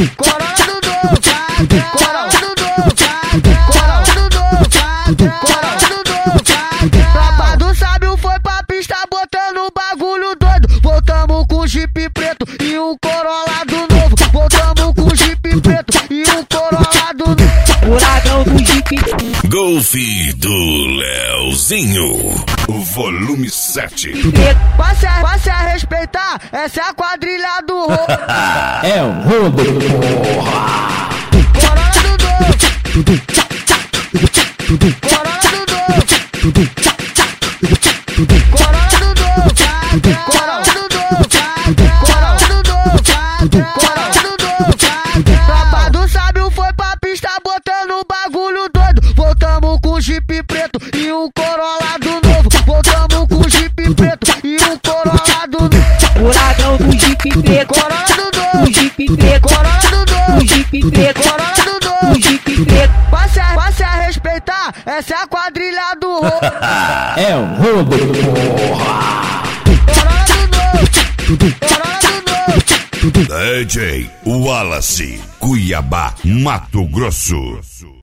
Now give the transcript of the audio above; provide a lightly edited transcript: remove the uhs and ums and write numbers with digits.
Tropa do Sábio foi pra pista botando bagulho doido. Voltamos com Jeep preto e um Corolado novo. Voltamos com Jeep preto e um Corolado novo. Furacão do Jeep. Golf do Leozinho, volume 7. Passe a respeitar, essa é a quadrilha do roubo. É o roubo, porra. Corolado novo. Corolado novo. Corolado novo. Corolado novo. Corolado novo. Corolado novo. Tropa do Sábio foi pra pista botando bagulho doido. Voltamos com Jeep preto e um Corolado novo. Voltamos com Jeep preto e um Corolado novo. Furacão do Jeep preto. Corolado novo. O Jeep preto. Corolado novo. O Jeep preto. Corolado novo. O Jeep preto. Passe a respeitar, essa é a quadrilha do roubo. É o roubo, porra. Corolado novo. Corolado novo. DJ Wallace, Cuiabá, Mato Grosso.